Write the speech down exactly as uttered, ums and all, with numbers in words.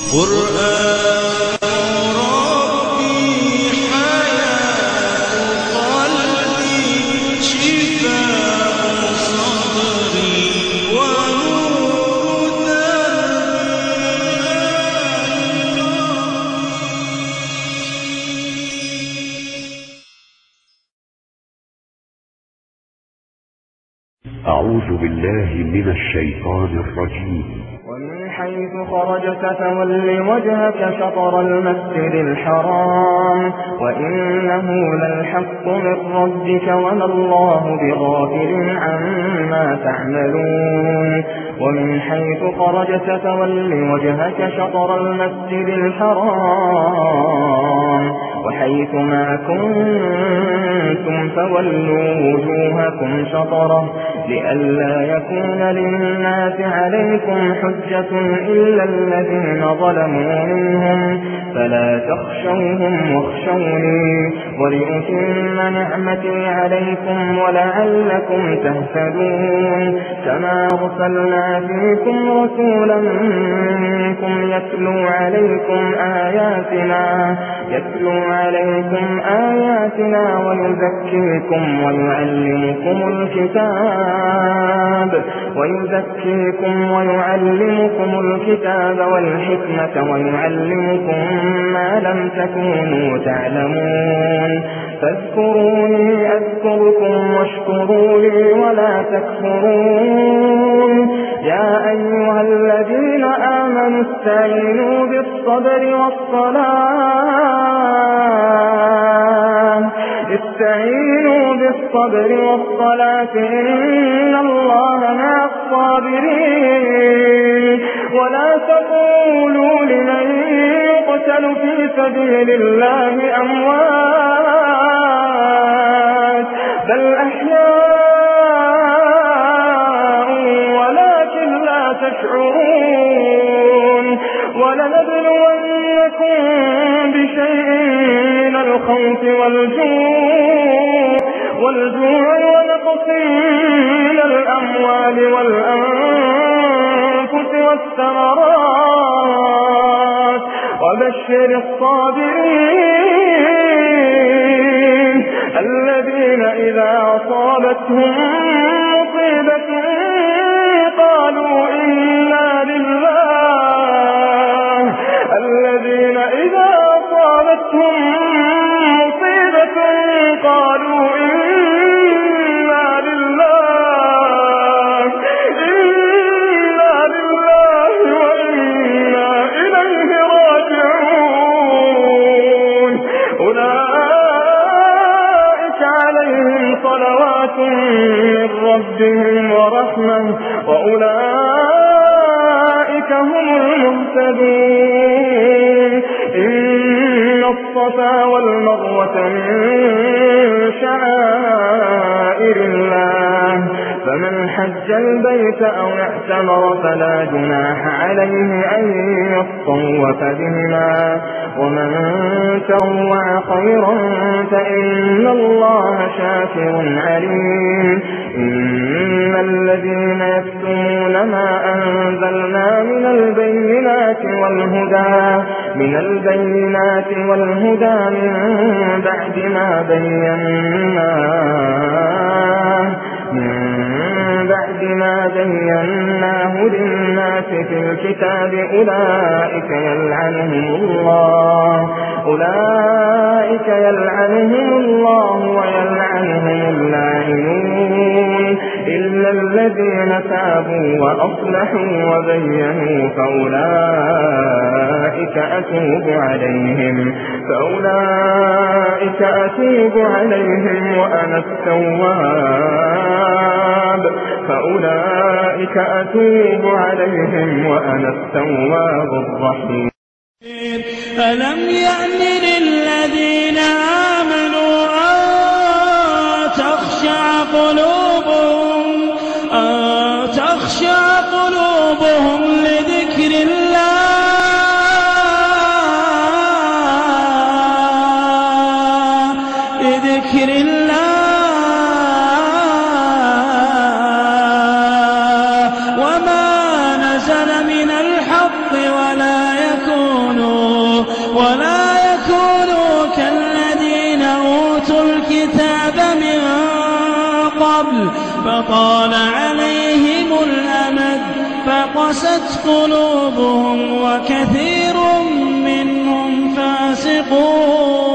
قرآن ربي حياة قلبي شفاء صدري ونور دربي. أعوذ بالله من الشيطان الرجيم. ومن حيث خرجت فول وجهك شطر المسجد الحرام وإنه للحق من ربك وما الله بغافل عما تعملون. ومن حيث خرجت فول وجهك شطر المسجد الحرام وحيث ما كنتم فولوا وجوهكم شطره لئلا يكون للناس عليكم حجة إلا الذين ظلموا منهم فلا تخشوهم واخشوني ولأتم نعمتي عليكم ولعلكم تهتدون. كما أرسلنا فيكم رسولا منكم يتلو عليكم آياتنا يتلو عليكم آياتنا ويزكيكم ويعلمكم الكتاب ويزكيكم ويعلمكم الكتاب والحكمة ويعلمكم ما لم تكونوا تعلمون. فاذكروني أذكركم واشكروا لي ولا تكفرون. يا أيها الذين آمنوا استعينوا بالصبر والصلاة استعينوا بالصبر والصلاة إن الله مع الصابرين. ولا تقولوا لمن يقتل في سبيل الله أموات بل أحياء ولكن لا تشعرون. ولنبلونكم بشيء من الخوف والجوع والجوع ونقص من الأموال والأنفس والثمرات وبشر الصابرين الذين إذا أصابتهم مصيبة قالوا إنا لله الذين إذا أصابتهم مصيبة قالوا إنا لله إنا لله وإنا إليه راجعون. أولئك عليهم صلوات من ربهم ورحمة وأولئك هم المهتدون. إن الصفا والمروة من شعائر الله فمن حج البيت أو اعتمر فلا جناح عليه أن يطوف بهما ومن تطوع خيرا فإن الله شاكر عليم. إن الذين يكتمون ما أنزلنا من البينات والهدى من البينات والهدى من بعد ما بيناه من بعد ما بيناه للناس في الكتاب أولئك يلعنهم الله أولئك يلعنهم الله ويلعنهم اللاعنون إلا الذين تابوا وأصلحوا وبينوا فأولئك أتوب عليهم فأولئك أتوب عليهم وأنا التواب فأولئك أتوب عليهم وأنا التواب الرحيم. ألم يأن للذين آمنوا أن تخشع قلوبهم أن تخشع قلوبهم لذكر الله لذكر الله وما نزل من الحق ولا يكون ولا يكونوا كالذين أوتوا الكتاب من قبل فطال عليهم الأمد فقست قلوبهم وكثير منهم فاسقون